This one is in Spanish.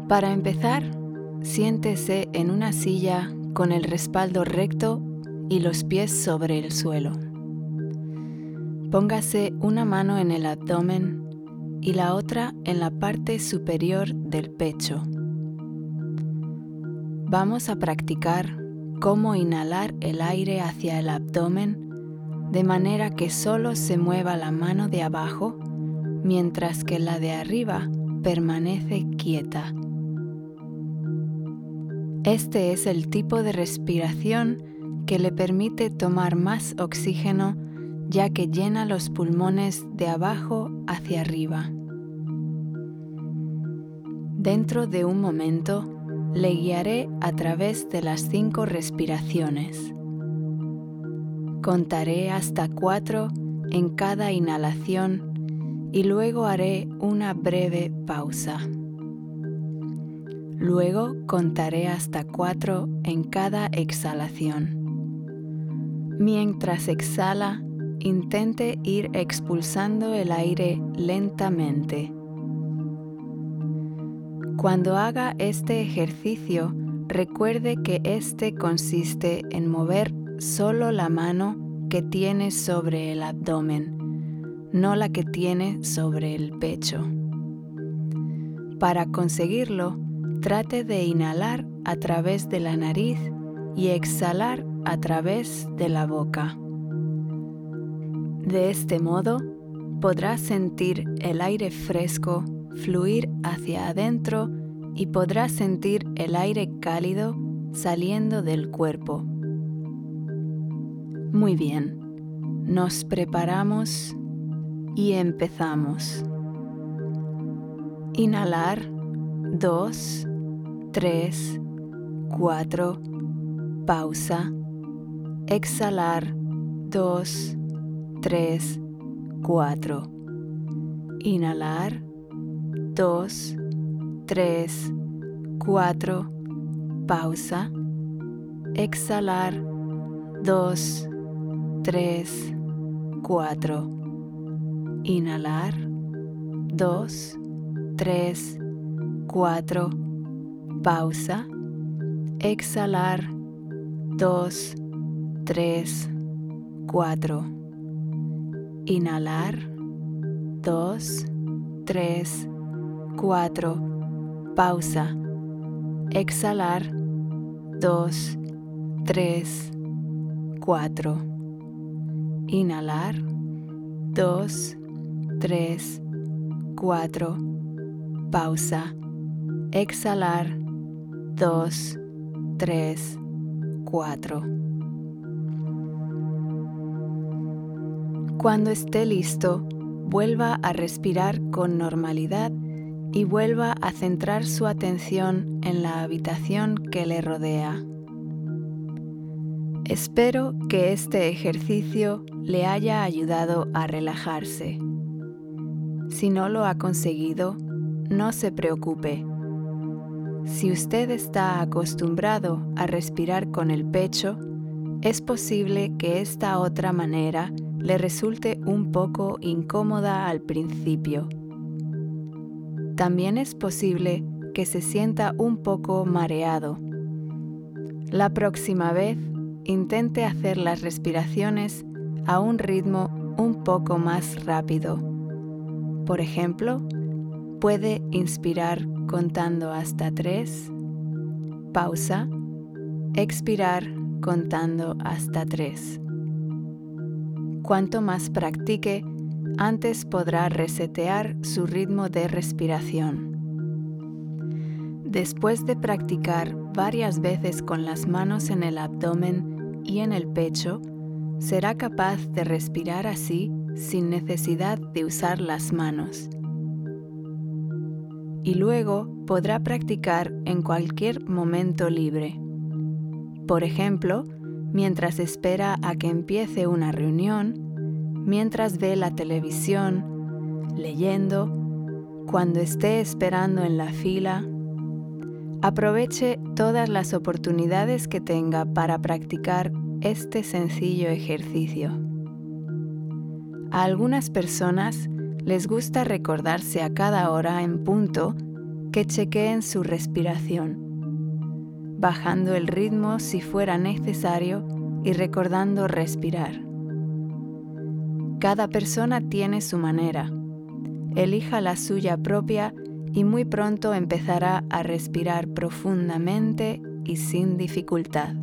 Para empezar, siéntese en una silla con el respaldo recto y los pies sobre el suelo. Póngase una mano en el abdomen y la otra en la parte superior del pecho. Vamos a practicar cómo inhalar el aire hacia el abdomen de manera que solo se mueva la mano de abajo mientras que la de arriba permanece quieta. Este es el tipo de respiración que le permite tomar más oxígeno ya que llena los pulmones de abajo hacia arriba. Dentro de un momento le guiaré a través de las 5 respiraciones. Contaré hasta 4 en cada inhalación y luego haré una breve pausa. Luego contaré hasta 4 en cada exhalación. Mientras exhala, intente ir expulsando el aire lentamente. Cuando haga este ejercicio, recuerde que este consiste en mover solo la mano que tiene sobre el abdomen, no la que tiene sobre el pecho. Para conseguirlo, trate de inhalar a través de la nariz y exhalar a través de la boca. De este modo, podrá sentir el aire fresco fluir hacia adentro y podrá sentir el aire cálido saliendo del cuerpo. Muy bien, nos preparamos y empezamos. Inhalar 2, 3, 4, pausa. Exhalar 2, 3, 4. Inhalar 2, 3, 4, pausa. Exhalar 2, 3, 4. Inhalar 2, 3, 4, pausa. Exhalar 2, 3, 4. Inhalar 2, 3, 4, pausa. Exhalar 2, 3, 4. Inhalar 2, 3, 4, pausa. Exhalar 2, 3, 4. Cuando esté listo, vuelva a respirar con normalidad y vuelva a centrar su atención en la habitación que le rodea. Espero que este ejercicio le haya ayudado a relajarse. Si no lo ha conseguido, no se preocupe. Si usted está acostumbrado a respirar con el pecho, es posible que esta otra manera le resulte un poco incómoda al principio. También es posible que se sienta un poco mareado. La próxima vez, intente hacer las respiraciones a un ritmo un poco más rápido. Por ejemplo, puede inspirar contando hasta 3, pausa, expirar contando hasta 3. Cuanto más practique, antes podrá resetear su ritmo de respiración. Después de practicar varias veces con las manos en el abdomen y en el pecho, será capaz de respirar así sin necesidad de usar las manos. Y luego podrá practicar en cualquier momento libre. Por ejemplo, mientras espera a que empiece una reunión, mientras ve la televisión, leyendo, cuando esté esperando en la fila. Aproveche todas las oportunidades que tenga para practicar este sencillo ejercicio. A algunas personas les gusta recordarse a cada hora en punto que chequeen su respiración, bajando el ritmo si fuera necesario y recordando respirar. Cada persona tiene su manera. Elija la suya propia y muy pronto empezará a respirar profundamente y sin dificultad.